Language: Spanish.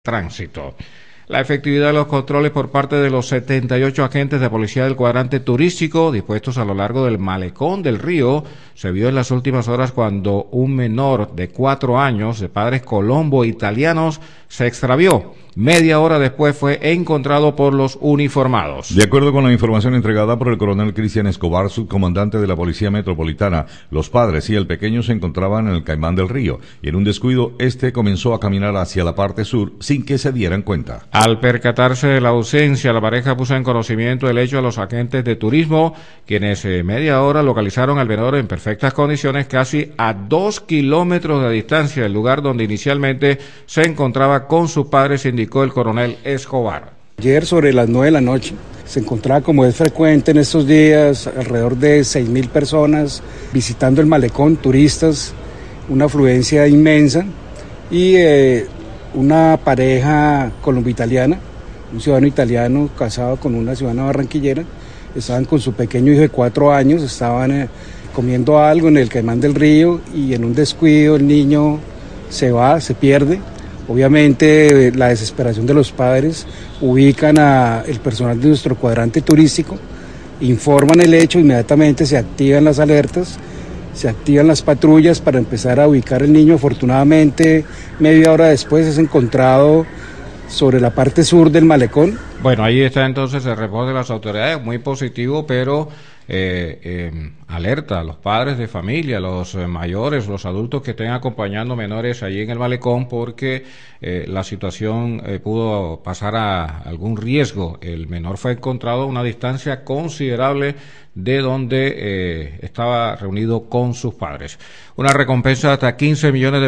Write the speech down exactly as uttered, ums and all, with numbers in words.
Tránsito. La efectividad de los controles por parte de los setenta y ocho agentes de policía del cuadrante turístico dispuestos a lo largo del malecón del río se vio en las últimas horas cuando un menor de cuatro años de padres colombo-italianos se extravió. Media hora después fue encontrado por los uniformados. De acuerdo con la información entregada por el coronel Cristian Escobar, subcomandante de la Policía Metropolitana, los padres y el pequeño se encontraban en el Caimán del Río y en un descuido este comenzó a caminar hacia la parte sur sin que se dieran cuenta. Al percatarse de la ausencia, la pareja puso en conocimiento del hecho a los agentes de turismo, quienes en media hora localizaron al menor en perfectas condiciones casi a dos kilómetros de distancia del lugar donde inicialmente se encontraba con sus padres, indicó el coronel Escobar. Ayer sobre las nueve de la noche se encontraba, como es frecuente en estos días, alrededor de seis mil personas visitando el malecón, turistas, una afluencia inmensa y eh, una pareja colombo-italiana, un ciudadano italiano casado con una ciudadana barranquillera, estaban con su pequeño hijo de cuatro años, estaban eh, comiendo algo en el Caimán del Río y en un descuido el niño se va, se pierde. Obviamente la desesperación de los padres, ubican a el personal de nuestro cuadrante turístico, informan el hecho, inmediatamente se activan las alertas, se activan las patrullas para empezar a ubicar al niño. Afortunadamente, media hora después es encontrado sobre la parte sur del malecón. Bueno, ahí está entonces el reporte de las autoridades, muy positivo, pero eh, eh, alerta a los padres de familia, los eh, mayores, los adultos que estén acompañando menores allí en el malecón, porque eh, la situación eh, pudo pasar a algún riesgo. El menor fue encontrado a una distancia considerable de donde eh, estaba reunido con sus padres. Una recompensa de hasta quince millones de